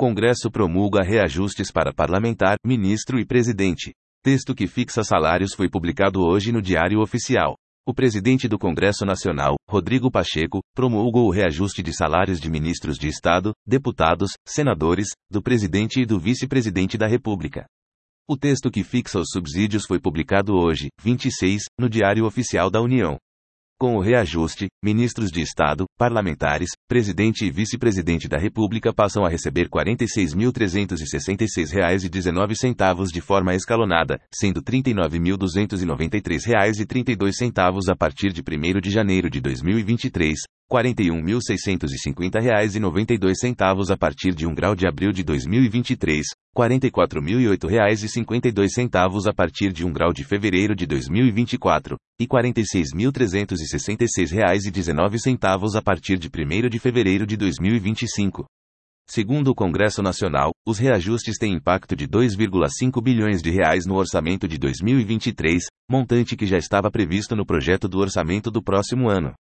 Congresso promulga reajustes para parlamentar, ministro e presidente. Texto que fixa salários foi publicado hoje no Diário Oficial. O presidente do Congresso Nacional, Rodrigo Pacheco, promulgou o reajuste de salários de ministros de Estado, deputados, senadores, do presidente e do vice-presidente da República. O texto que fixa os subsídios foi publicado hoje, 26, no Diário Oficial da União. Com o reajuste, ministros de Estado, parlamentares, presidente e vice-presidente da República passam a receber R$ 46.366,19 de forma escalonada, sendo R$ 39.293,32 a partir de 1º de janeiro de 2023, R$ 41.650,92 a partir de 1 de abril de 2023, R$ 44.008,52 a partir de 1 de fevereiro de 2024, e R$ 46.366,19 a partir de 1º de fevereiro de 2025. Segundo o Congresso Nacional, os reajustes têm impacto de R$ 2,5 bilhões no orçamento de 2023, montante que já estava previsto no projeto do orçamento do próximo ano.